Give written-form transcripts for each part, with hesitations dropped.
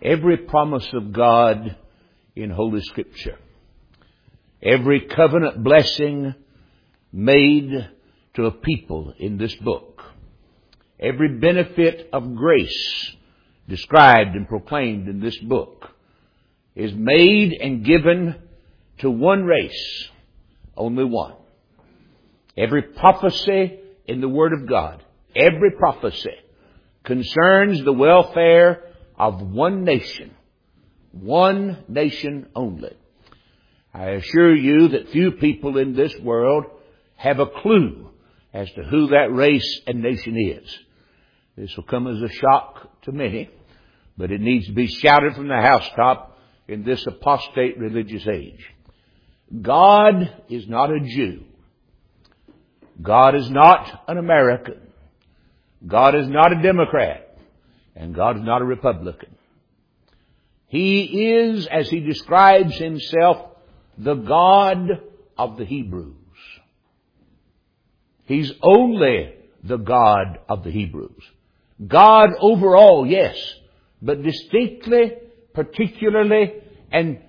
every promise of God in Holy Scripture, every covenant blessing made to a people in this book, every benefit of grace described and proclaimed in this book is made and given to one race, only one. Every prophecy in the Word of God, every prophecy concerns the welfare of one nation only. I assure you that few people in this world have a clue as to who that race and nation is. This will come as a shock to many, but it needs to be shouted from the housetop in this apostate religious age. God is not a Jew. God is not an American. God is not a Democrat. And God is not a Republican. He is, as He describes Himself, the God of the Hebrews. He's only the God of the Hebrews. God overall, yes, but distinctly, particularly, and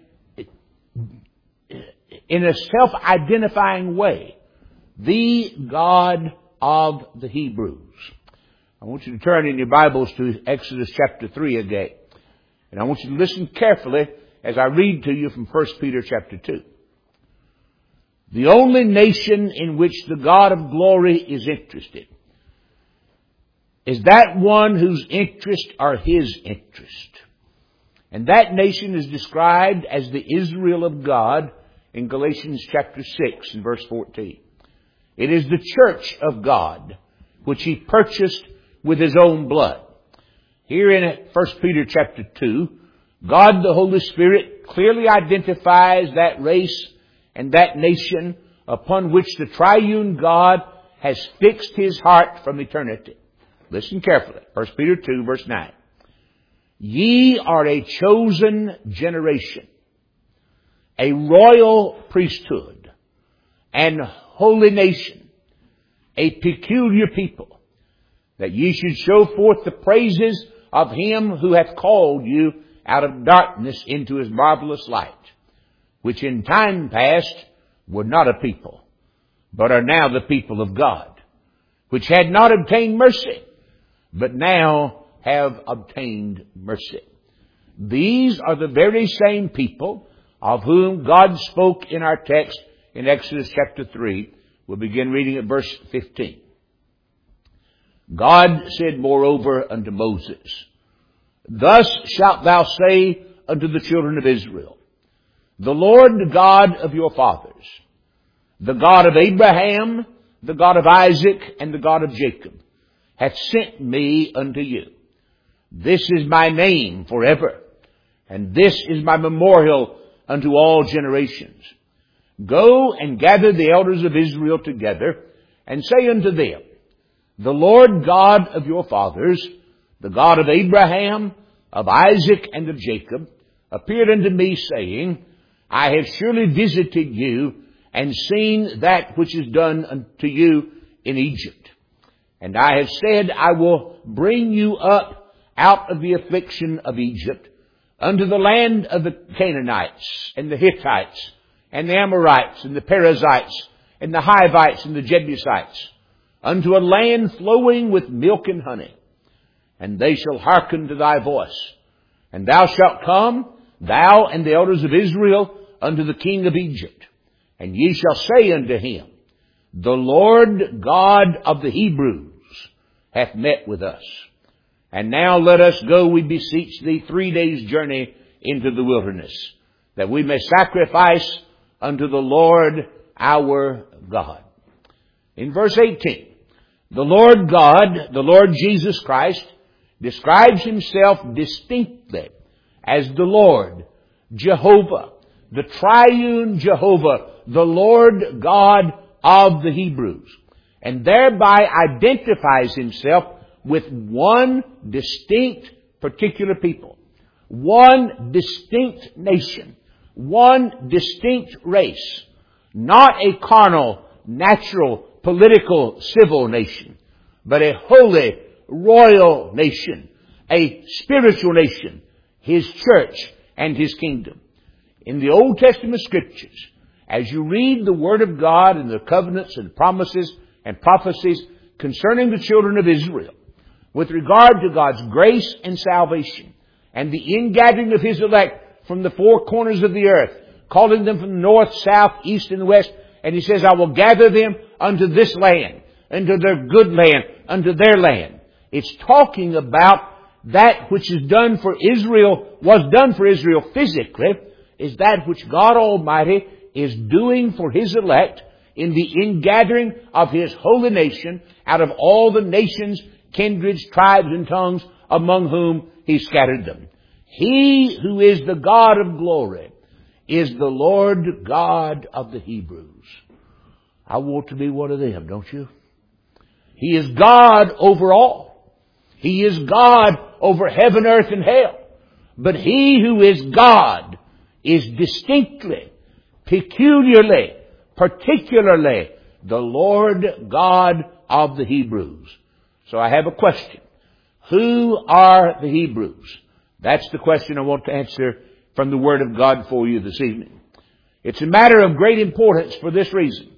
in a self-identifying way, the God of the Hebrews. I want you to turn in your Bibles to Exodus chapter 3 again. And I want you to listen carefully as I read to you from 1 Peter chapter 2. The only nation in which the God of glory is interested is that one whose interests are His interest. And that nation is described as the Israel of God in Galatians chapter 6 and verse 14. It is the church of God which He purchased with His own blood. Here in 1 Peter chapter 2, God the Holy Spirit clearly identifies that race and that nation upon which the triune God has fixed His heart from eternity. Listen carefully. 1 Peter 2 verse 9. Ye are a chosen generation, a royal priesthood, and holy nation, a peculiar people, that ye should show forth the praises of Him who hath called you out of darkness into His marvelous light, which in time past were not a people, but are now the people of God, which had not obtained mercy, but now have obtained mercy. These are the very same people of whom God spoke in our text in Exodus chapter 3. We'll begin reading at verse 15. God said moreover unto Moses, Thus shalt thou say unto the children of Israel, The Lord God of your fathers, the God of Abraham, the God of Isaac, and the God of Jacob, hath sent me unto you. This is my name forever, and this is my memorial unto all generations. Go and gather the elders of Israel together, and say unto them, The Lord God of your fathers, the God of Abraham, of Isaac, and of Jacob, appeared unto me, saying, I have surely visited you, and seen that which is done unto you in Egypt. And I have said, I will bring you up out of the affliction of Egypt, unto the land of the Canaanites, and the Hittites, and the Amorites, and the Perizzites, and the Hivites, and the Jebusites, unto a land flowing with milk and honey. And they shall hearken to thy voice. And thou shalt come, thou and the elders of Israel, unto the king of Egypt. And ye shall say unto him, The Lord God of the Hebrews hath met with us. And now let us go, we beseech thee, 3 days' journey into the wilderness, that we may sacrifice unto the Lord our God. In verse 18, the Lord God, the Lord Jesus Christ, describes Himself distinctly as the Lord, Jehovah, the triune Jehovah, the Lord God of the Hebrews, and thereby identifies Himself with one distinct particular people, one distinct nation, one distinct race, not a carnal, natural, political, civil nation, but a holy, royal nation, a spiritual nation, His church and His kingdom. In the Old Testament Scriptures, as you read the Word of God and the covenants and promises and prophecies concerning the children of Israel, with regard to God's grace and salvation, and the ingathering of His elect from the four corners of the earth, calling them from the north, south, east, and west, and He says, I will gather them unto this land, unto their good land, unto their land. It's talking about that which is done for Israel, was done for Israel physically, is that which God Almighty is doing for His elect in the ingathering of His holy nation out of all the nations, kindreds, tribes, and tongues among whom He scattered them. He who is the God of glory is the Lord God of the Hebrews. I want to be one of them, don't you? He is God over all. He is God over heaven, earth, and hell. But He who is God is distinctly, peculiarly, particularly the Lord God of the Hebrews. So I have a question. Who are the Hebrews? That's the question I want to answer from the Word of God for you this evening. It's a matter of great importance for this reason.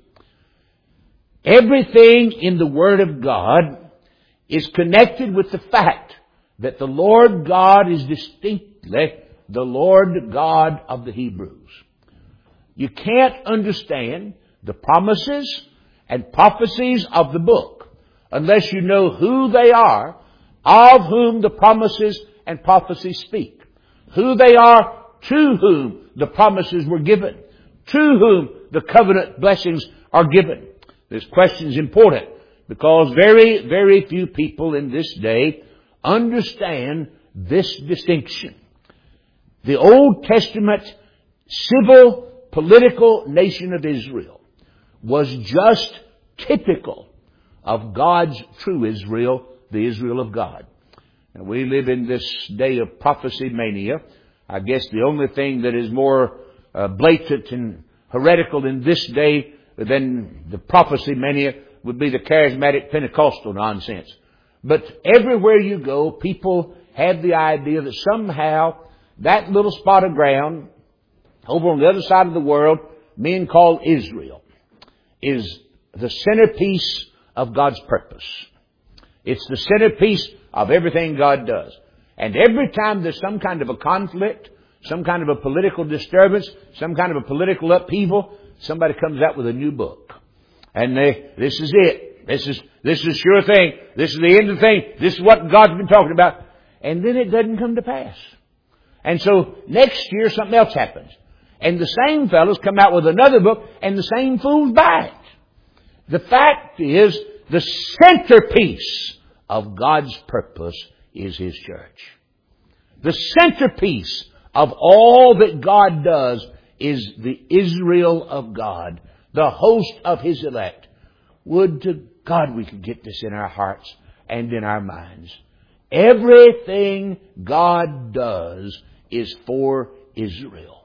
Everything in the Word of God is connected with the fact that the Lord God is distinctly the Lord God of the Hebrews. You can't understand the promises and prophecies of the book unless you know who they are, of whom the promises and prophecies speak. Who they are, to whom the promises were given. To whom the covenant blessings are given. This question is important because very, very few people in this day understand this distinction. The Old Testament civil, political nation of Israel was just typical of God's true Israel, the Israel of God. And we live in this day of prophecy mania. I guess the only thing that is more blatant and heretical in this day than the prophecy mania would be the charismatic Pentecostal nonsense. But everywhere you go, people have the idea that somehow that little spot of ground over on the other side of the world, men call Israel, is the centerpiece of God's purpose. It's the centerpiece of everything God does. And every time there's some kind of a conflict, some kind of a political disturbance, some kind of a political upheaval, somebody comes out with a new book. And this is it. This is sure thing. This is the end of the thing. This is what God's been talking about. And then it doesn't come to pass. And so next year something else happens. And the same fellows come out with another book and the same fools buy it. The fact is, the centerpiece of God's purpose is His church. The centerpiece of all that God does is the Israel of God, the host of His elect. Would to God we could get this in our hearts and in our minds. Everything God does is for Israel.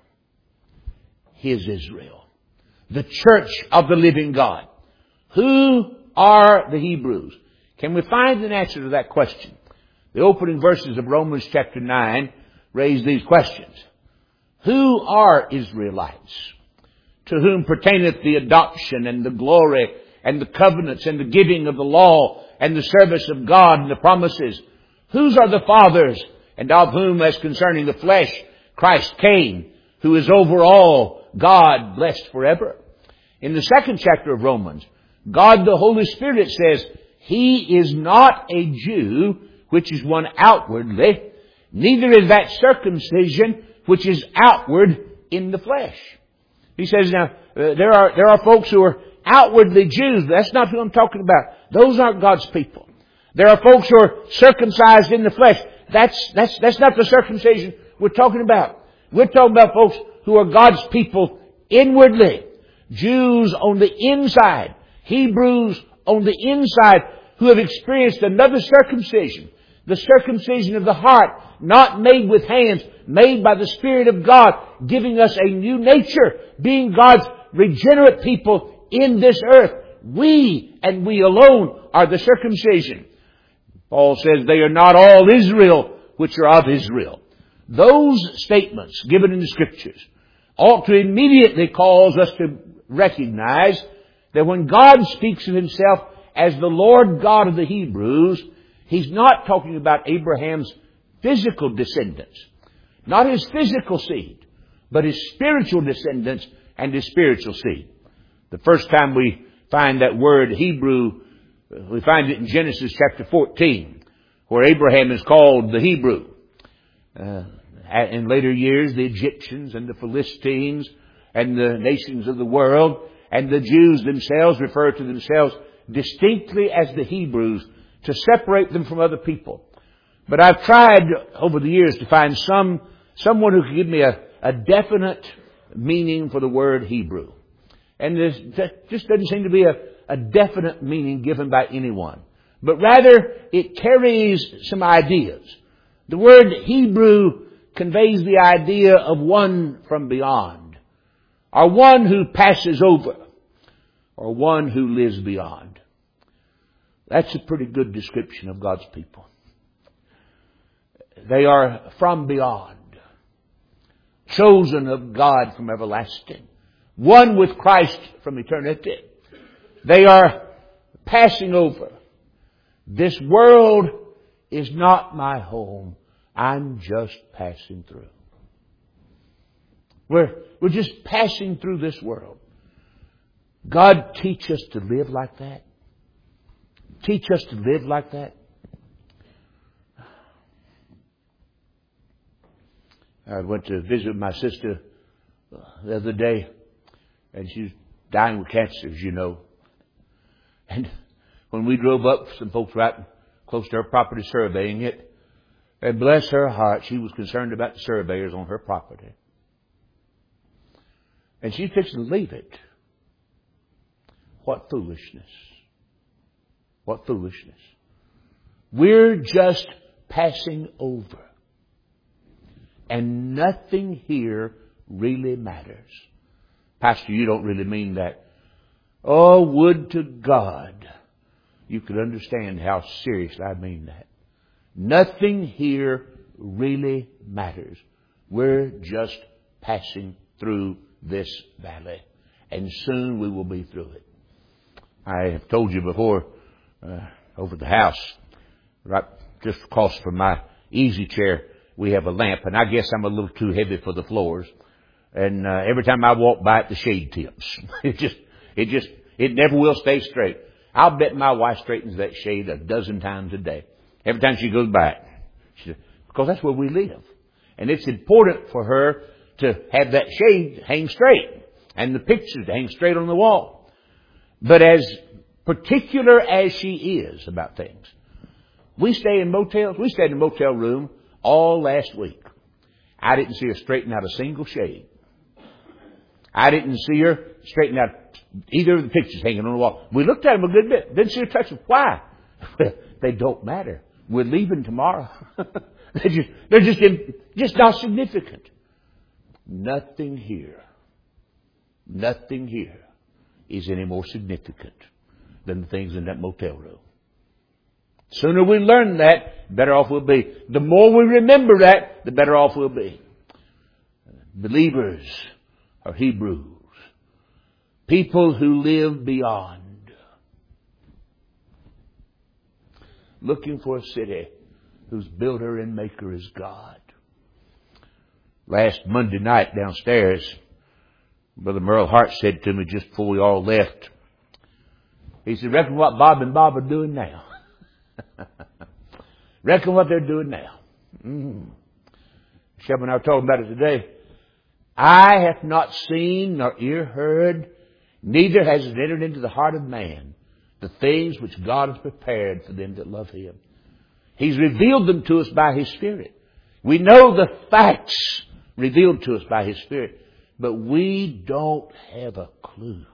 His Israel. The church of the living God. Who are the Hebrews? Can we find an answer to that question? The opening verses of Romans chapter 9 raise these questions. Who are Israelites? To whom pertaineth the adoption and the glory and the covenants and the giving of the law and the service of God and the promises? Whose are the fathers, and of whom, as concerning the flesh, Christ came, who is over all, God blessed forever? In the second chapter of Romans, God the Holy Spirit says, He is not a Jew, which is one outwardly, neither is that circumcision, which is outward in the flesh. He says, now, there are folks who are outwardly Jews. That's not who I'm talking about. Those aren't God's people. There are folks who are circumcised in the flesh. That's not the circumcision we're talking about. We're talking about folks who are God's people inwardly. Jews on the inside. Hebrews on the inside who have experienced another circumcision. The circumcision of the heart, not made with hands, made by the Spirit of God, giving us a new nature, being God's regenerate people in this earth. We and we alone are the circumcision. Paul says they are not all Israel which are of Israel. Those statements given in the Scriptures ought to immediately cause us to recognize that when God speaks of Himself as the Lord God of the Hebrews, He's not talking about Abraham's physical descendants, not his physical seed, but his spiritual descendants and his spiritual seed. The first time we find that word Hebrew, we find it in Genesis chapter 14, where Abraham is called the Hebrew. In later years, the Egyptians and the Philistines and the nations of the world and the Jews themselves refer to themselves distinctly as the Hebrews to separate them from other people. But I've tried over the years to find someone who could give me a definite meaning for the word Hebrew. And there just doesn't seem to be a definite meaning given by anyone. But rather, it carries some ideas. The word Hebrew conveys the idea of one from beyond, or one who passes over, or one who lives beyond. That's a pretty good description of God's people. They are from beyond, chosen of God from everlasting, one with Christ from eternity. They are passing over. This world is not my home. I'm just passing through. We're just passing through this world. God, teach us to live like that. Teach us to live like that. I went to visit my sister the other day, and she's dying with cancer, as you know. And when we drove up, some folks right close to her property surveying it, and bless her heart, she was concerned about the surveyors on her property. And she's fixing to leave it. What foolishness. What foolishness. We're just passing over. And nothing here really matters. Pastor, you don't really mean that. Oh, would to God you could understand how seriously I mean that. Nothing here really matters. We're just passing through this valley. And soon we will be through it. I have told you before, over the house, right just across from my easy chair, we have a lamp. And I guess I'm a little too heavy for the floors. And every time I walk by it, the shade tips. It never will stay straight. I'll bet my wife straightens that shade a dozen times a day. Every time she goes by it. Because that's where we live. And it's important for her to have that shade hang straight. And the pictures to hang straight on the wall. But as particular as she is about things, we stay in motels. We stayed in a motel room all last week. I didn't see her straighten out a single shade. I didn't see her straighten out either of the pictures hanging on the wall. We looked at them a good bit. Didn't see her touch them. Why? They don't matter. We're leaving tomorrow. they're just not significant. Nothing here is any more significant than the things in that motel room. Sooner we learn that, better off we'll be. The more we remember that, the better off we'll be. Believers are Hebrews. People who live beyond. Looking for a city whose builder and maker is God. Last Monday night downstairs, Brother Merle Hart said to me just before we all left, he said, reckon what Bob and Bob are doing now. Reckon what they're doing now. Shelby and I were talking about it today. Eye hath not seen nor ear heard, neither has it entered into the heart of man the things which God has prepared for them that love Him. He's revealed them to us by His Spirit. We know the facts revealed to us by His Spirit, but we don't have a clue.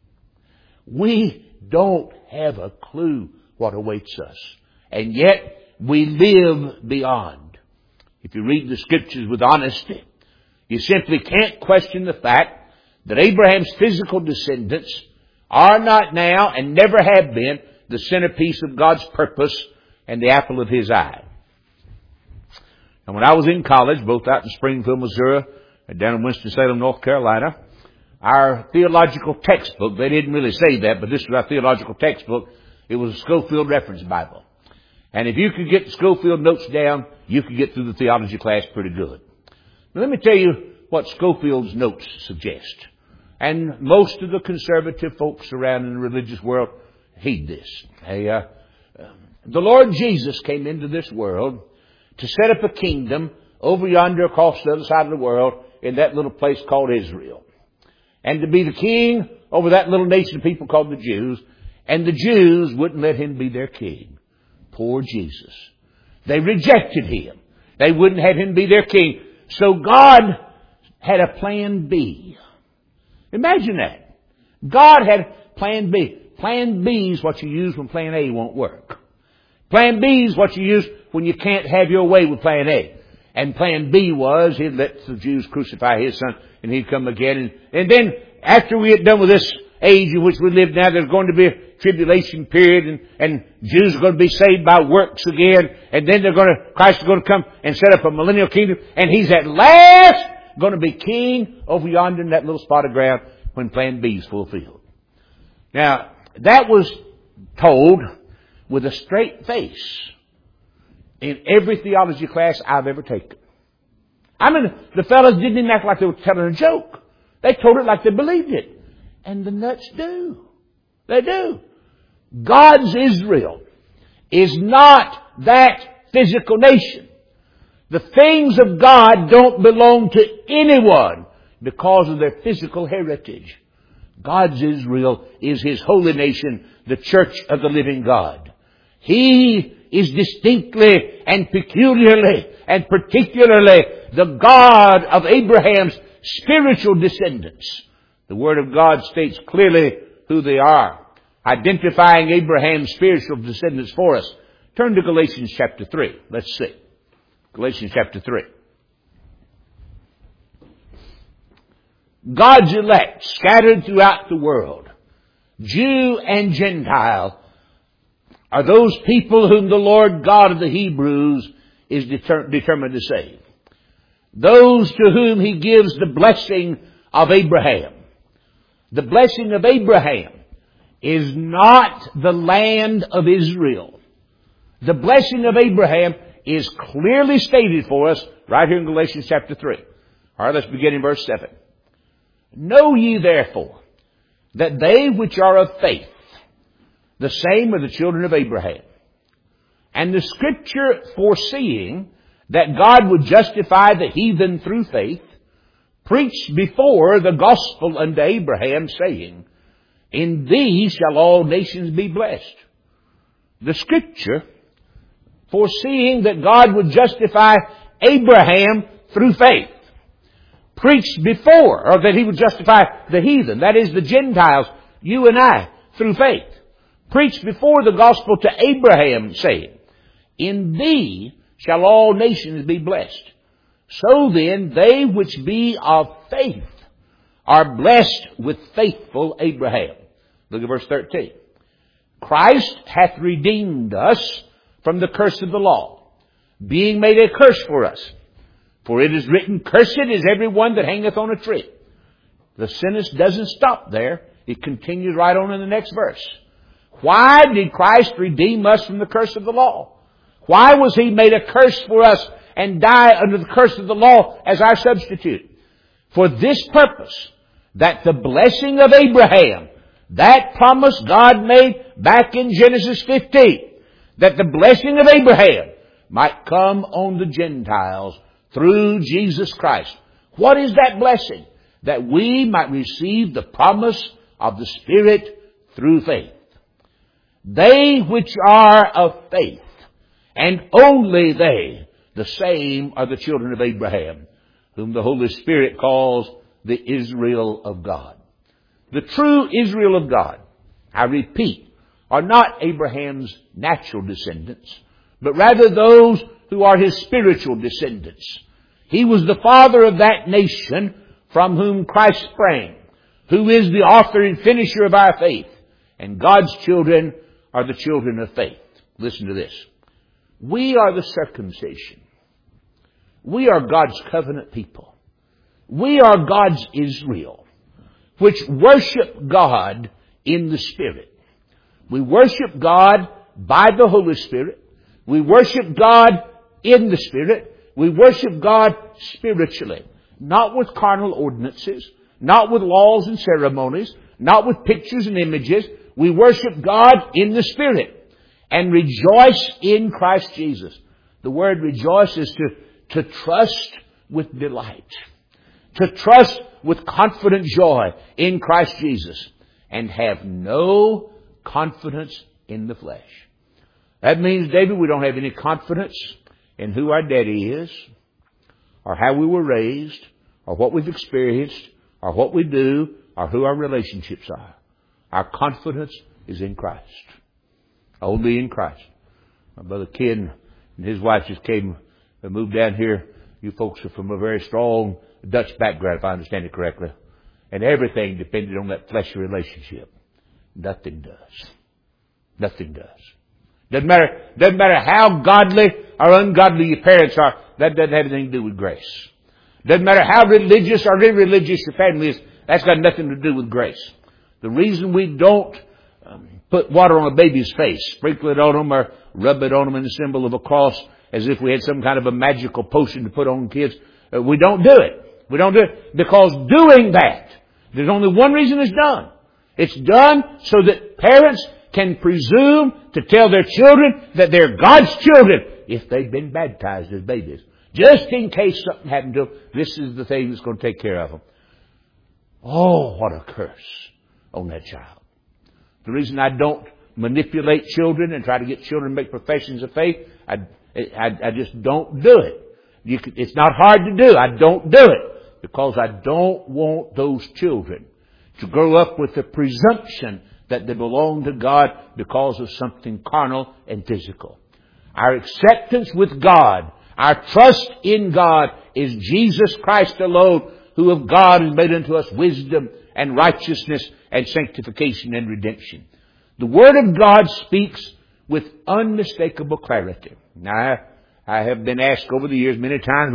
We don't have a clue what awaits us. And yet, we live beyond. If you read the Scriptures with honesty, you simply can't question the fact that Abraham's physical descendants are not now and never have been the centerpiece of God's purpose and the apple of His eye. And when I was in college, both out in Springfield, Missouri, and down in Winston-Salem, North Carolina, our theological textbook, they didn't really say that, but this was our theological textbook. It was a Scofield Reference Bible. And if you could get the Scofield notes down, you could get through the theology class pretty good. Now, let me tell you what Scofield's notes suggest. And most of the conservative folks around in the religious world heed this. The Lord Jesus came into this world to set up a kingdom over yonder across the other side of the world in that little place called Israel. And to be the king over that little nation of people called the Jews. And the Jews wouldn't let him be their king. Poor Jesus. They rejected him. They wouldn't have him be their king. So God had a plan B. Imagine that. God had plan B. Plan B is what you use when plan A won't work. Plan B is what you use when you can't have your way with plan A. And plan B was he'd let the Jews crucify his son and he'd come again. And then after we had done with this age in which we live now, there's going to be a tribulation period and Jews are going to be saved by works again. And then Christ is going to come and set up a millennial kingdom. And he's at last going to be king over yonder in that little spot of ground when plan B is fulfilled. Now, that was told with a straight face in every theology class I've ever taken. I mean, the fellows didn't even act like they were telling a joke. They told it like they believed it. And the nuts do. They do. God's Israel is not that physical nation. The things of God don't belong to anyone because of their physical heritage. God's Israel is His holy nation, the church of the living God. He is distinctly and peculiarly and particularly the God of Abraham's spiritual descendants. The Word of God states clearly who they are, identifying Abraham's spiritual descendants for us. Turn to Galatians chapter 3. Let's see. Galatians chapter 3. God's elect scattered throughout the world, Jew and Gentile, are those people whom the Lord God of the Hebrews is determined to save. Those to whom He gives the blessing of Abraham. The blessing of Abraham is not the land of Israel. The blessing of Abraham is clearly stated for us right here in Galatians chapter 3. All right, let's begin in verse 7. Know ye therefore that they which are of faith, the same are the children of Abraham. And the Scripture, foreseeing that God would justify the heathen through faith, preached before the gospel unto Abraham, saying, In thee shall all nations be blessed. The Scripture, foreseeing that God would justify Abraham through faith, preached before, or that He would justify the heathen, that is the Gentiles, you and I, through faith. Preached before the gospel to Abraham, saying, In thee shall all nations be blessed. So then, they which be of faith are blessed with faithful Abraham. Look at verse 13. Christ hath redeemed us from the curse of the law, being made a curse for us. For it is written, Cursed is every one that hangeth on a tree. The sentence doesn't stop there. It continues right on in the next verse. Why did Christ redeem us from the curse of the law? Why was He made a curse for us and die under the curse of the law as our substitute? For this purpose, that the blessing of Abraham, that promise God made back in Genesis 15, that the blessing of Abraham might come on the Gentiles through Jesus Christ. What is that blessing? That we might receive the promise of the Spirit through faith. They which are of faith, and only they, the same are the children of Abraham, whom the Holy Spirit calls the Israel of God. The true Israel of God, I repeat, are not Abraham's natural descendants, but rather those who are his spiritual descendants. He was the father of that nation from whom Christ sprang, who is the author and finisher of our faith. And God's children are the children of faith. Listen to this. We are the circumcision We are God's covenant people. We are God's Israel, which worship God in the Spirit. We worship God by the Holy Spirit. We worship God in the Spirit. We worship God spiritually, not with carnal ordinances, not with laws and ceremonies, not with pictures and images. We worship God in the Spirit and rejoice in Christ Jesus. The word rejoice is to trust with delight, to trust with confident joy in Christ Jesus, and have no confidence in the flesh. That means, David, we don't have any confidence in who our daddy is, or how we were raised, or what we've experienced, or what we do, or who our relationships are. Our confidence is in Christ. Only in Christ. My brother Ken and his wife just moved down here. You folks are from a very strong Dutch background, if I understand it correctly. And everything depended on that fleshly relationship. Nothing does. Nothing does. Doesn't matter how godly or ungodly your parents are. That doesn't have anything to do with grace. Doesn't matter how religious or irreligious your family is. That's got nothing to do with grace. The reason we don't put water on a baby's face, sprinkle it on them, or rub it on them in the symbol of a cross, as if we had some kind of a magical potion to put on kids, we don't do it. We don't do it because doing that, there's only one reason it's done. It's done so that parents can presume to tell their children that they're God's children if they've been baptized as babies. Just in case something happened to them, this is the thing that's going to take care of them. Oh, what a curse on that child. The reason I don't manipulate children and try to get children to make professions of faith, I just don't do it. It's not hard to do. I don't do it because I don't want those children to grow up with the presumption that they belong to God because of something carnal and physical. Our acceptance with God, our trust in God is Jesus Christ alone, who of God has made unto us wisdom and righteousness and sanctification and redemption. The Word of God speaks with unmistakable clarity. Now, I have been asked over the years many times,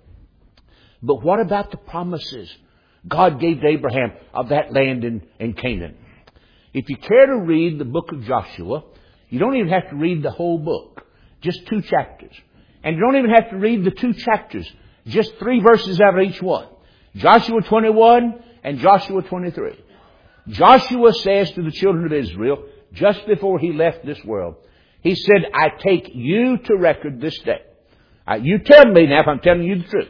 but what about the promises God gave to Abraham of that land in Canaan? If you care to read the book of Joshua, you don't even have to read the whole book. Just 2 chapters. And you don't even have to read the 2 chapters. Just 3 verses out of each one. Joshua 21 and Joshua 23. Joshua says to the children of Israel, just before he left this world, he said, I take you to record this day. You tell me now if I'm telling you the truth.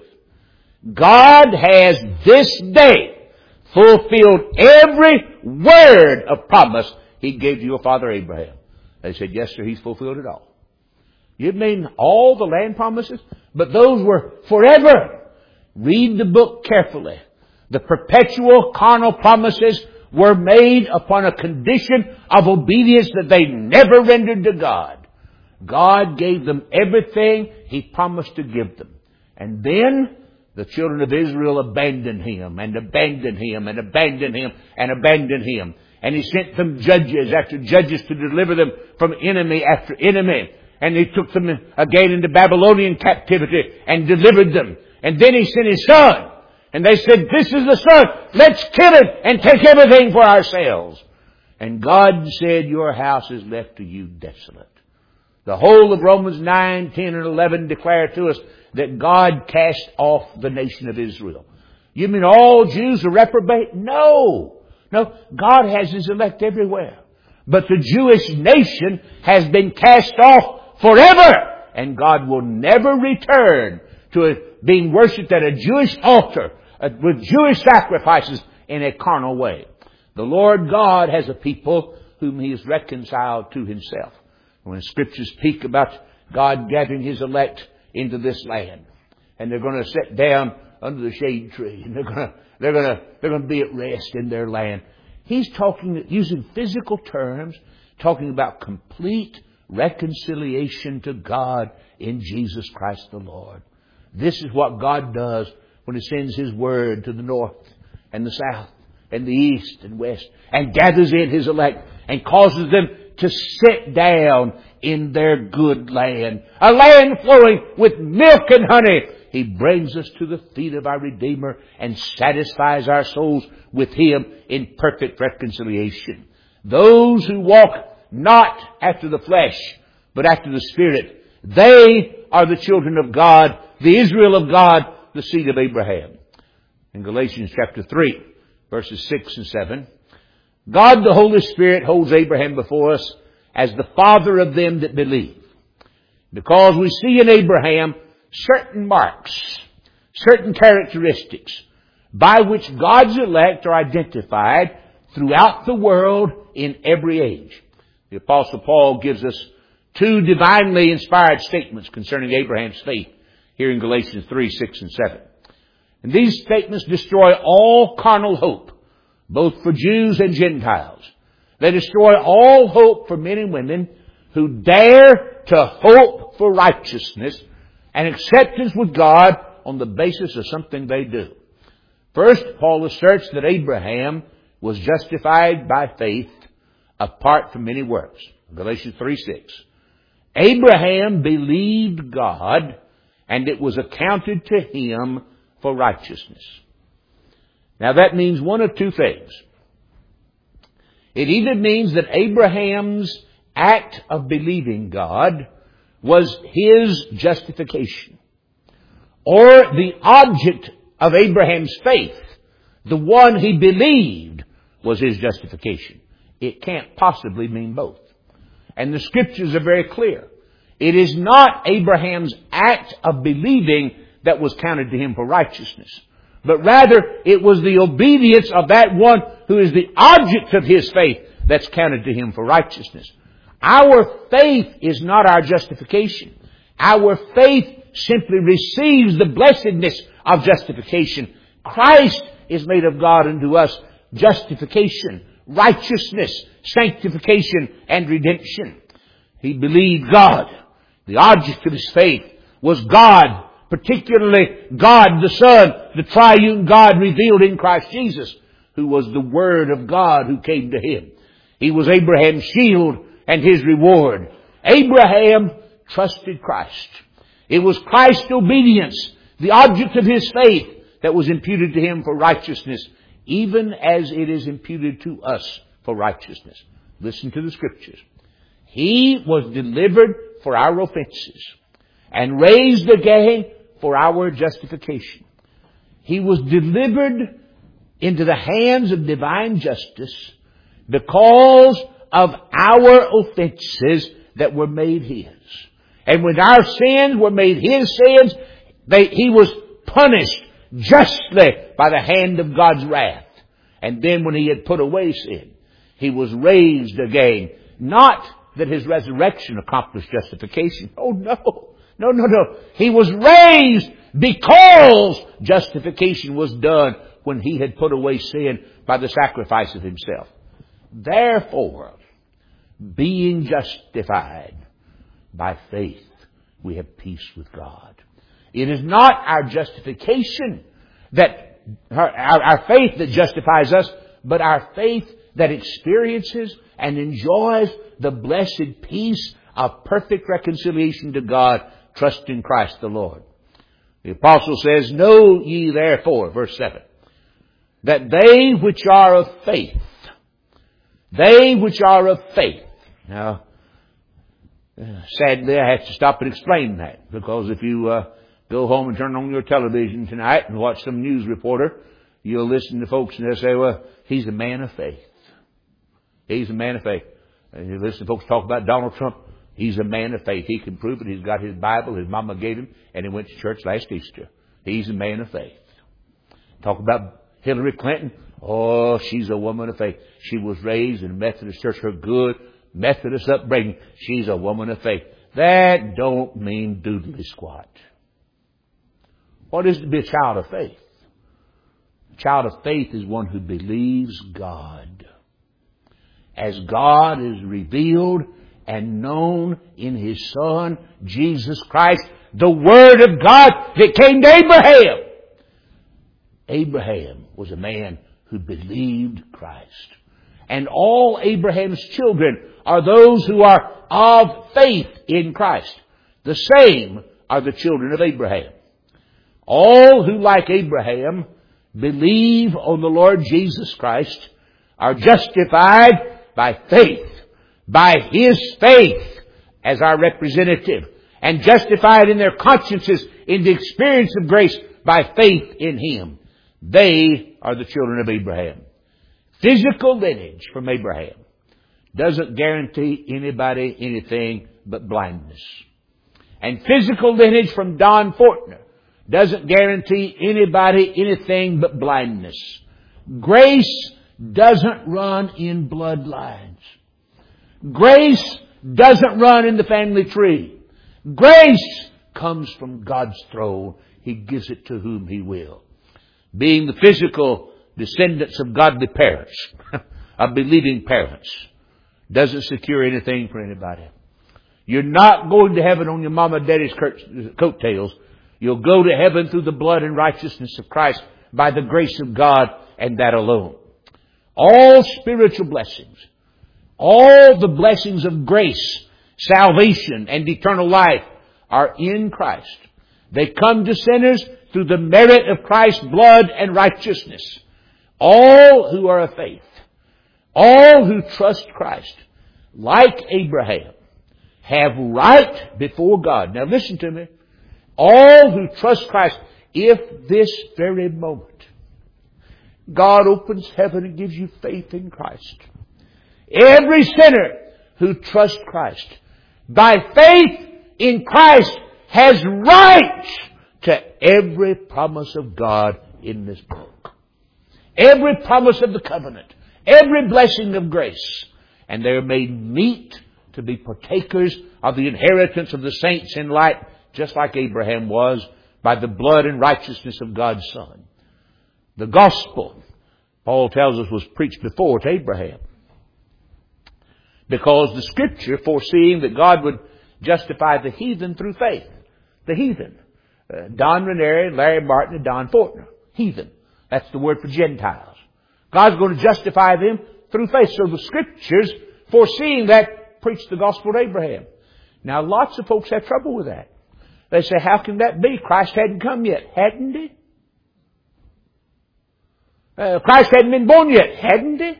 God has this day fulfilled every word of promise He gave to your father Abraham. They said, yes, sir, He's fulfilled it all. You mean all the land promises? But those were forever. Read the book carefully. The perpetual carnal promises were made upon a condition of obedience that they never rendered to God. God gave them everything He promised to give them. And then the children of Israel abandoned Him and abandoned Him and abandoned Him and abandoned Him. And He sent them judges after judges to deliver them from enemy after enemy. And He took them again into Babylonian captivity and delivered them. And then He sent His Son. And they said, this is the Son. Let's kill Him and take everything for ourselves. And God said, your house is left to you desolate. The whole of Romans 9, 10, and 11 declare to us that God cast off the nation of Israel. You mean all Jews are reprobate? No. No, God has His elect everywhere. But the Jewish nation has been cast off forever. And God will never return to being worshipped at a Jewish altar with Jewish sacrifices in a carnal way. The Lord God has a people whom He has reconciled to Himself. When Scriptures speak about God gathering His elect into this land, and they're going to sit down under the shade tree, and they're going to be at rest in their land. He's talking using physical terms, talking about complete reconciliation to God in Jesus Christ the Lord. This is what God does when He sends His word to the north and the south and the east and west, and gathers in His elect and causes them to sit down in their good land. A land flowing with milk and honey. He brings us to the feet of our Redeemer and satisfies our souls with Him in perfect reconciliation. Those who walk not after the flesh, but after the Spirit, they are the children of God, the Israel of God, the seed of Abraham. In Galatians chapter 3, verses 6 and 7, God the Holy Spirit holds Abraham before us as the father of them that believe. Because we see in Abraham certain marks, certain characteristics by which God's elect are identified throughout the world in every age. The Apostle Paul gives us two divinely inspired statements concerning Abraham's faith here in Galatians 3, 6, and 7. And these statements destroy all carnal hope, both for Jews and Gentiles. They destroy all hope for men and women who dare to hope for righteousness and acceptance with God on the basis of something they do. First, Paul asserts that Abraham was justified by faith apart from any works. Galatians 3:6. Abraham believed God, and it was accounted to him for righteousness. Now that means one of two things. It either means that Abraham's act of believing God was his justification, or the object of Abraham's faith, the one he believed, was his justification. It can't possibly mean both. And the Scriptures are very clear. It is not Abraham's act of believing that was counted to him for righteousness, but rather it was the obedience of that one who is the object of his faith that's counted to him for righteousness. Our faith is not our justification. Our faith simply receives the blessedness of justification. Christ is made of God unto us justification, righteousness, sanctification, and redemption. He believed God. The object of his faith was God, particularly God the Son, the triune God revealed in Christ Jesus, who was the Word of God who came to him. He was Abraham's shield and his reward. Abraham trusted Christ. It was Christ's obedience, the object of his faith, that was imputed to him for righteousness, even as it is imputed to us for righteousness. Listen to the Scriptures. He was delivered for our offenses and raised again for our justification. He was delivered into the hands of divine justice because of our offenses that were made his. And when our sins were made his sins, he was punished justly by the hand of God's wrath. And then when he had put away sin, he was raised again. Not that his resurrection accomplished justification. Oh no. No. He was raised because justification was done when he had put away sin by the sacrifice of himself. Therefore, being justified by faith, we have peace with God. It is not our justification that, our faith that justifies us, but our faith that experiences and enjoys the blessed peace of perfect reconciliation to God, trust in Christ the Lord. The apostle says, know ye therefore, verse 7, that they which are of faith. Now, sadly, I have to stop and explain that, because if you go home and turn on your television tonight and watch some news reporter, you'll listen to folks and they'll say, well, he's a man of faith. He's a man of faith. And you listen to folks talk about Donald Trump. He's a man of faith. He can prove it. He's got his Bible. His mama gave him, and he went to church last Easter. He's a man of faith. Talk about Hillary Clinton. Oh, she's a woman of faith. She was raised in a Methodist church. Her good Methodist upbringing. She's a woman of faith. That don't mean doodly squat. What is to be a child of faith? A child of faith is one who believes God as God is revealed and known in His Son, Jesus Christ, the Word of God that came to Abraham. Abraham was a man who believed Christ. And all Abraham's children are those who are of faith in Christ. The same are the children of Abraham. All who, like Abraham, believe on the Lord Jesus Christ are justified by faith, by His faith as our representative, and justified in their consciences in the experience of grace by faith in Him. They are the children of Abraham. Physical lineage from Abraham doesn't guarantee anybody anything but blindness. And physical lineage from Don Fortner doesn't guarantee anybody anything but blindness. Grace doesn't run in bloodlines. Grace doesn't run in the family tree. Grace comes from God's throne. He gives it to whom He will. Being the physical descendants of godly parents, of believing parents, doesn't secure anything for anybody. You're not going to heaven on your mama and daddy's coattails. You'll go to heaven through the blood and righteousness of Christ by the grace of God and that alone. All spiritual blessings, all the blessings of grace, salvation, and eternal life are in Christ. They come to sinners through the merit of Christ's blood and righteousness. All who are of faith, all who trust Christ, like Abraham, have right before God. Now listen to me. All who trust Christ, if this very moment God opens heaven and gives you faith in Christ, every sinner who trusts Christ, by faith in Christ, has right to every promise of God in this book. Every promise of the covenant. Every blessing of grace. And they're made meet to be partakers of the inheritance of the saints in light, just like Abraham was, by the blood and righteousness of God's Son. The gospel, Paul tells us, was preached before to Abraham. Because the Scripture, foreseeing that God would justify the heathen through faith. The heathen. Don Ranieri, Larry Martin, and Don Fortner. Heathen. That's the word for Gentiles. God's going to justify them through faith. So the Scriptures, foreseeing that, preached the gospel to Abraham. Now lots of folks have trouble with that. They say, how can that be? Christ hadn't come yet. Hadn't He? Christ hadn't been born yet. Hadn't He?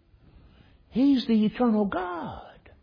He's the eternal God.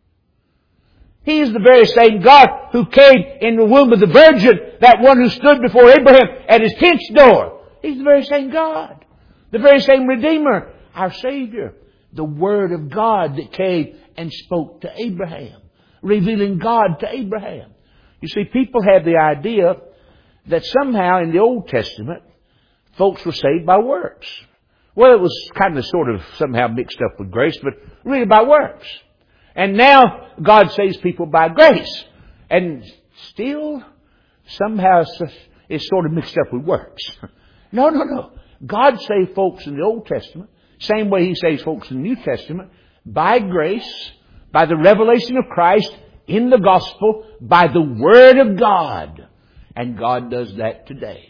He is the very same God who came in the womb of the Virgin, that one who stood before Abraham at his tent's door. He's the very same God. The very same Redeemer, our Savior. The Word of God that came and spoke to Abraham, revealing God to Abraham. You see, people have the idea that somehow in the Old Testament, folks were saved by works. Well, it was kind of sort of somehow mixed up with grace, but really by works. And now God saves people by grace. And still somehow it's sort of mixed up with works. No. God saved folks in the Old Testament, same way He saves folks in the New Testament, by grace, by the revelation of Christ in the gospel, by the Word of God. And God does that today.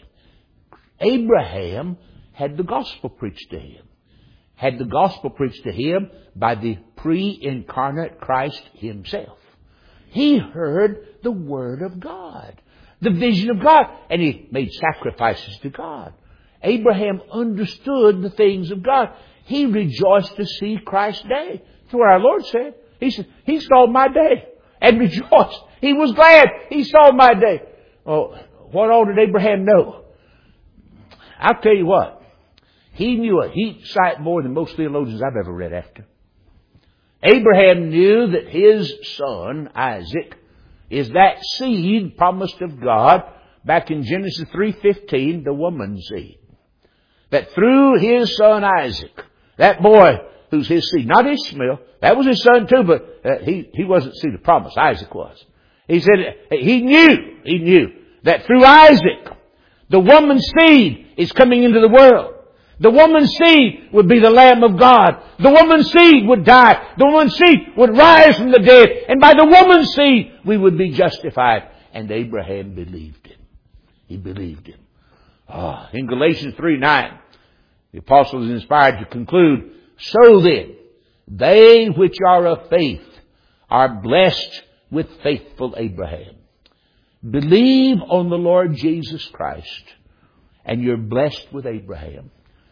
Abraham had the gospel preached to him. Had the gospel preached to him by the pre-incarnate Christ Himself. He heard the Word of God, the vision of God, and he made sacrifices to God. Abraham understood the things of God. He rejoiced to see Christ's day. That's what our Lord said. He said, He saw my day and rejoiced. He was glad He saw my day. Oh, what all did Abraham know? I'll tell you what. He knew a heap sight more than most theologians I've ever read after. Abraham knew that his son, Isaac, is that seed promised of God back in Genesis 3:15, the woman's seed. That through his son Isaac, that boy who's his seed, not Ishmael, that was his son too, but he wasn't seed of promise, Isaac was. He said he knew that through Isaac, the woman's seed is coming into the world. The woman's seed would be the Lamb of God. The woman's seed would die. The woman's seed would rise from the dead. And by the woman's seed, we would be justified. And Abraham believed Him. He believed Him. In Galatians 3:9, the apostle is inspired to conclude, so then, they which are of faith are blessed with faithful Abraham. Believe on the Lord Jesus Christ, And you're blessed with Abraham.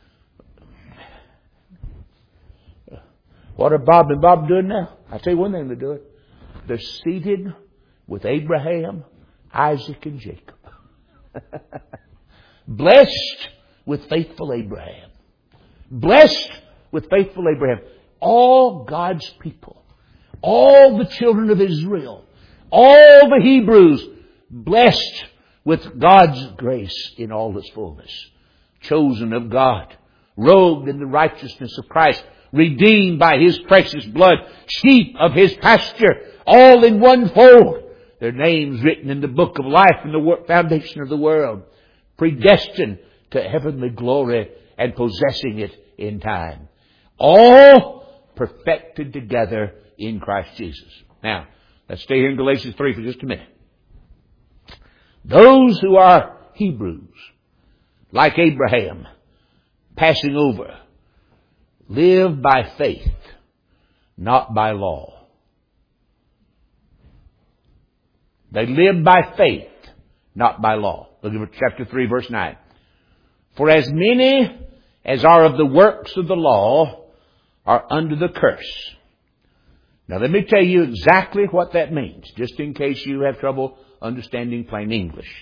What are Bob and Bob doing now? I'll tell you one thing they're doing. They're seated with Abraham, Isaac, and Jacob. Blessed with faithful Abraham. Blessed with faithful Abraham. All God's people. All the children of Israel. All the Hebrews. Blessed with God's grace in all its fullness. Chosen of God. Robed in the righteousness of Christ. Redeemed by His precious blood. Sheep of His pasture. All in one fold. Their names written in the book of life from the foundation of the world. Predestined to heavenly glory and possessing it in time. All perfected together in Christ Jesus. Now, let's stay here in Galatians 3 for just a minute. Those who are Hebrews, like Abraham, passing over, live by faith, not by law. They live by faith, not by law. Look at chapter 3, verse 9. For as many as are of the works of the law are under the curse. Now let me tell you exactly what that means, just in case you have trouble understanding plain English.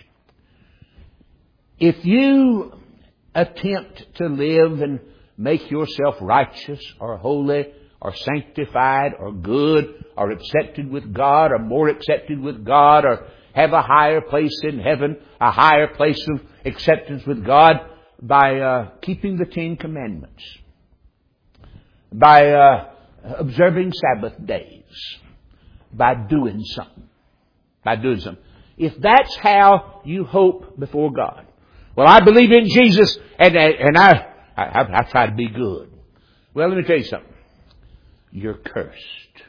If you attempt to live and make yourself righteous or holy or sanctified or good or accepted with God or more accepted with God or have a higher place in heaven, a higher place of acceptance with God by keeping the 10 Commandments, by observing Sabbath days, by doing something. If that's how you hope before God, well, I believe in Jesus and I try to be good. Well, let me tell you something. You're cursed.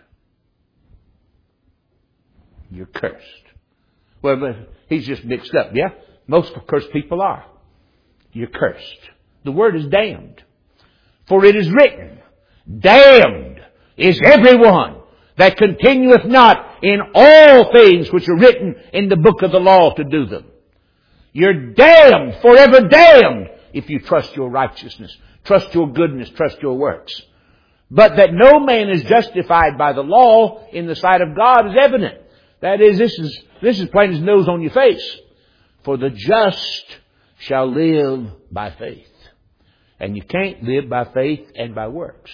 You're cursed. Well, but he's just mixed up, yeah? Most cursed people are. You're cursed. The word is damned. For it is written, damned is everyone that continueth not in all things which are written in the book of the law to do them. You're damned, forever damned, if you trust your righteousness, trust your goodness, trust your works. But that no man is justified by the law in the sight of God is evident. That is, this is plain as nose on your face. For the just shall live by faith. And you can't live by faith and by works.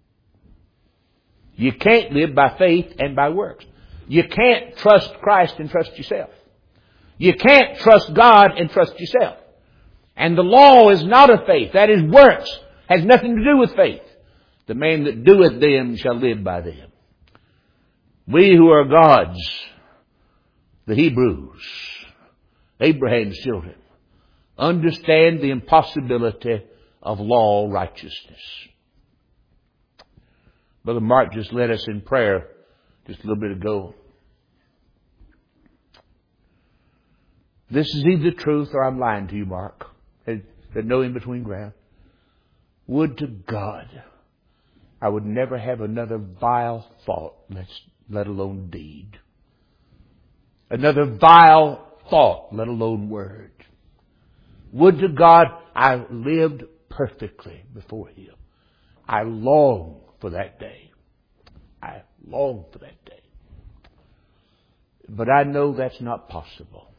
You can't live by faith and by works. You can't trust Christ and trust yourself. You can't trust God and trust yourself. And the law is not of faith. That is works. Has nothing to do with faith. The man that doeth them shall live by them. We who are God's, the Hebrews, Abraham's children, understand the impossibility of law righteousness. Brother Mark just led us in prayer just a little bit ago. This is either truth or I'm lying to you, Mark. There's no in between ground. Would to God I would never have another vile thought, let alone deed. Another vile thought, let alone word. Would to God I lived perfectly before Him. I long for that day. I long for that day. But I know that's not possible.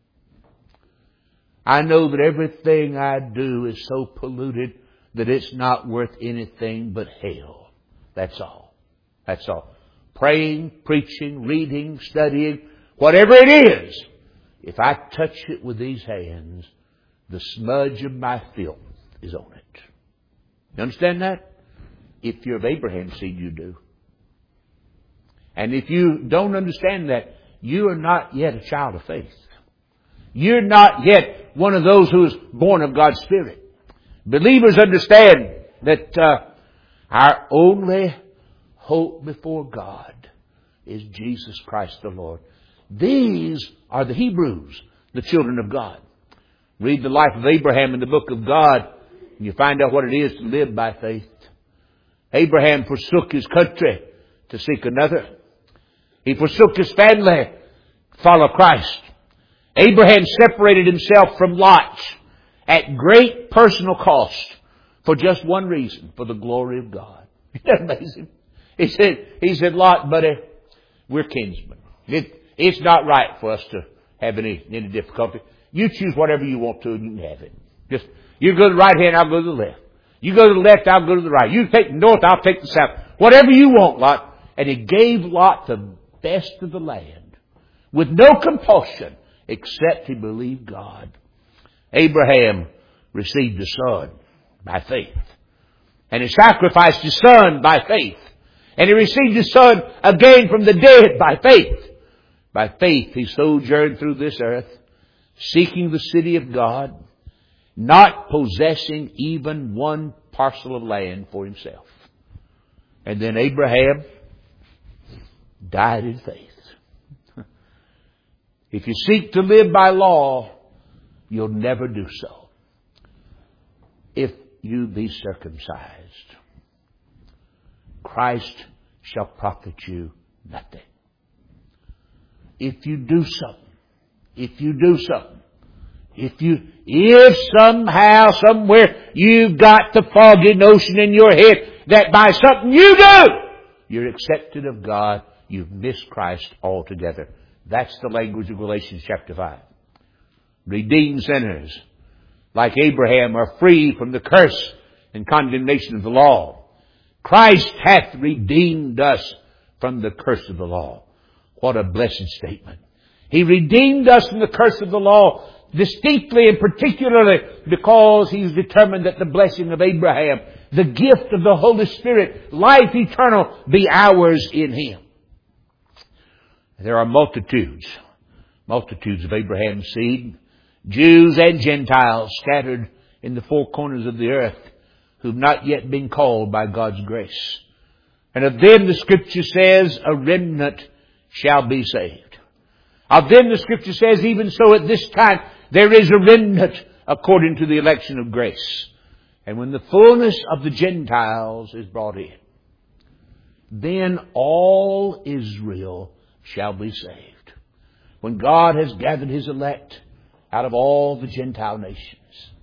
I know that everything I do is so polluted that it's not worth anything but hell. That's all. That's all. Praying, preaching, reading, studying, whatever it is, if I touch it with these hands, the smudge of my filth is on it. You understand that? If you're of Abraham's seed, you do. And if you don't understand that, you are not yet a child of faith. You're not yet one of those who is born of God's Spirit. Believers understand that our only hope before God is Jesus Christ the Lord. These are the Hebrews, the children of God. Read the life of Abraham in the book of God, and you find out what it is to live by faith. Abraham forsook his country to seek another. He forsook his family to follow Christ. Abraham separated himself from Lot at great personal cost for just one reason, for the glory of God. Isn't that amazing? He said, Lot, buddy, we're kinsmen. It's not right for us to have any difficulty. You choose whatever you want to and you can have it. Just, you go to the right hand, I'll go to the left. You go to the left, I'll go to the right. You take the north, I'll take the south. Whatever you want, Lot. And he gave Lot the best of the land with no compulsion except he believed God. Abraham received a son by faith. And he sacrificed his son by faith. And he received his son again from the dead by faith. By faith he sojourned through this earth, seeking the city of God, not possessing even one parcel of land for himself. And then Abraham died in faith. If you seek to live by law, you'll never do so. If you be circumcised, Christ shall profit you nothing. If you do something, if somehow, somewhere, you've got the foggy notion in your head that by something you do, you're accepted of God, you've missed Christ altogether. That's the language of Galatians chapter 5. Redeemed sinners, like Abraham, are free from the curse and condemnation of the law. Christ hath redeemed us from the curse of the law. What a blessed statement. He redeemed us from the curse of the law distinctly and particularly because He's determined that the blessing of Abraham, the gift of the Holy Spirit, life eternal, be ours in Him. There are multitudes of Abraham's seed, Jews and Gentiles scattered in the four corners of the earth who've not yet been called by God's grace. And of them the Scripture says a remnant shall be saved. Of them the Scripture says even so at this time there is a remnant according to the election of grace. And when the fullness of the Gentiles is brought in, then all Israel shall be saved. When God has gathered His elect out of all the Gentile nations.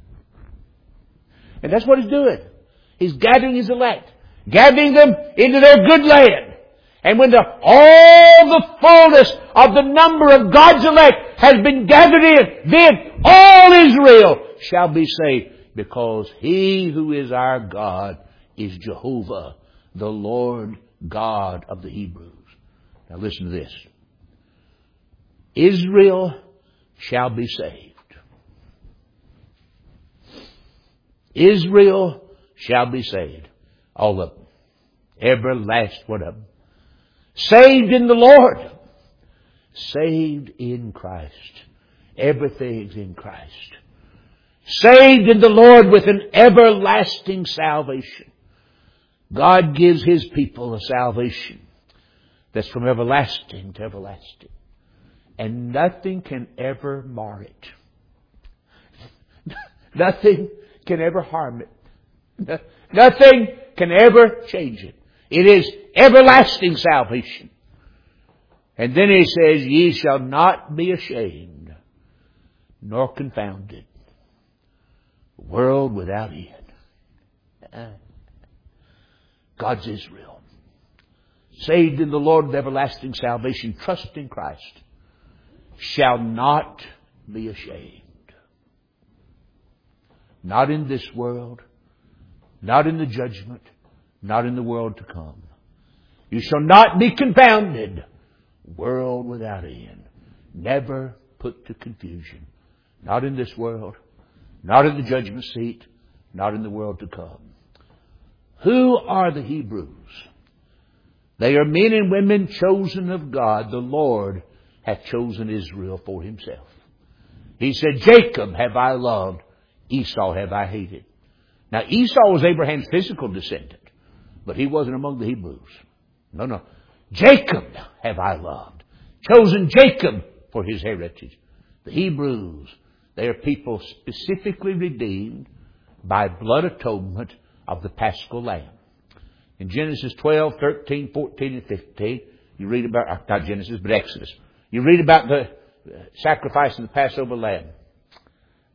And that's what He's doing. He's gathering His elect, gathering them into their good land. And when all the fullness of the number of God's elect has been gathered in, then all Israel shall be saved. Because He who is our God is Jehovah, the Lord God of the Hebrews. Now listen to this. Israel shall be saved. Israel shall be saved. All of them. Every last one of them. Saved in the Lord. Saved in Christ. Everything's in Christ. Saved in the Lord with an everlasting salvation. God gives His people a salvation that's from everlasting to everlasting. And nothing can ever mar it. Nothing can ever harm it. Nothing can ever change it. It is everlasting salvation. And then He says, ye shall not be ashamed, nor confounded. World without end. God's Israel. Saved in the Lord with everlasting salvation, trust in Christ, shall not be ashamed. Not in this world, not in the judgment, not in the world to come. You shall not be confounded. World without end. Never put to confusion. Not in this world, not in the judgment seat, not in the world to come. Who are the Hebrews? They are men and women chosen of God. The Lord hath chosen Israel for Himself. He said, Jacob have I loved, Esau have I hated. Now Esau was Abraham's physical descendant, but he wasn't among the Hebrews. No. Jacob have I loved. Chosen Jacob for his heritage. The Hebrews, they are people specifically redeemed by blood atonement of the Paschal Lamb. In Genesis 12, 13, 14, and 15, you read about, not Genesis, but Exodus. You read about the sacrifice of the Passover lamb.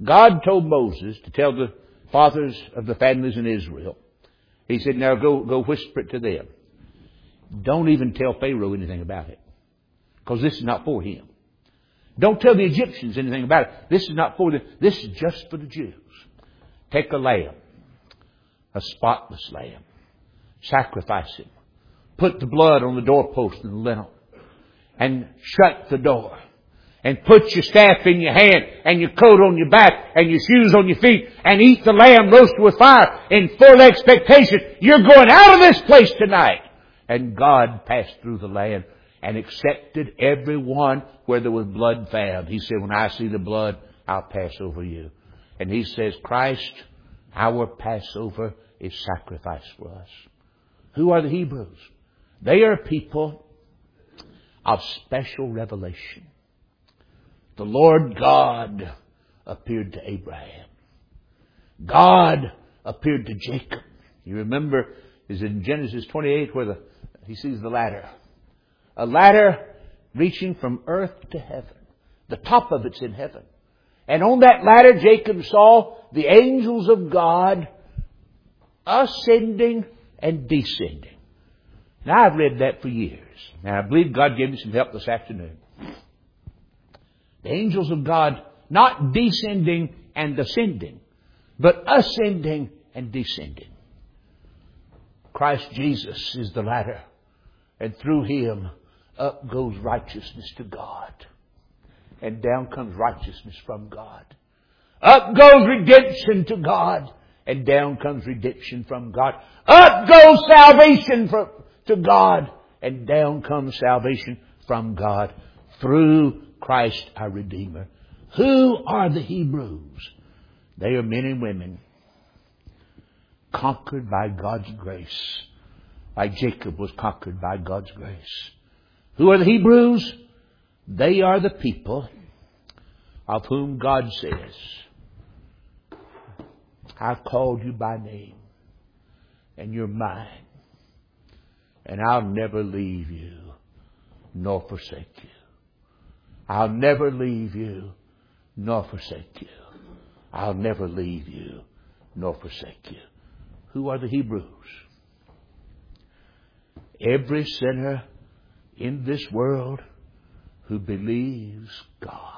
God told Moses to tell the fathers of the families in Israel. He said, now go whisper it to them. Don't even tell Pharaoh anything about it. Because this is not for him. Don't tell the Egyptians anything about it. This is not for them. This is just for the Jews. Take a lamb, a spotless lamb. Sacrifice him. Put the blood on the doorpost and the lintel. And shut the door. And put your staff in your hand and your coat on your back and your shoes on your feet and eat the lamb roasted with fire in full expectation. You're going out of this place tonight. And God passed through the land and accepted everyone where there was blood found. He said, when I see the blood, I'll pass over you. And He says, Christ, our Passover, is sacrificed for us. Who are the Hebrews? They are people of special revelation. The Lord God appeared to Abraham. God appeared to Jacob. You remember, is in Genesis 28 where he sees the ladder. A ladder reaching from earth to heaven. The top of it's in heaven. And on that ladder, Jacob saw the angels of God ascending and descending. Now, I've read that for years. Now, I believe God gave me some help this afternoon. The angels of God not descending and ascending, but ascending and descending. Christ Jesus is the ladder. And through Him, up goes righteousness to God. And down comes righteousness from God. Up goes redemption to God. And down comes redemption from God. Up goes salvation to God. And down comes salvation from God. Through Christ our Redeemer. Who are the Hebrews? They are men and women conquered by God's grace. Like Jacob was conquered by God's grace. Who are the Hebrews? They are the people of whom God says, I've called you by name and you're mine. And I'll never leave you nor forsake you. I'll never leave you nor forsake you. I'll never leave you nor forsake you. Who are the Hebrews? Every sinner in this world who believes God.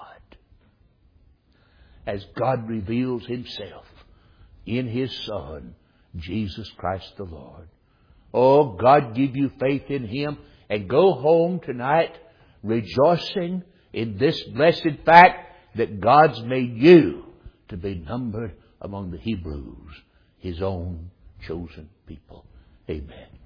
As God reveals Himself in His Son, Jesus Christ the Lord. Oh, God, give you faith in Him and go home tonight rejoicing in this blessed fact that God's made you to be numbered among the Hebrews, His own chosen people. Amen.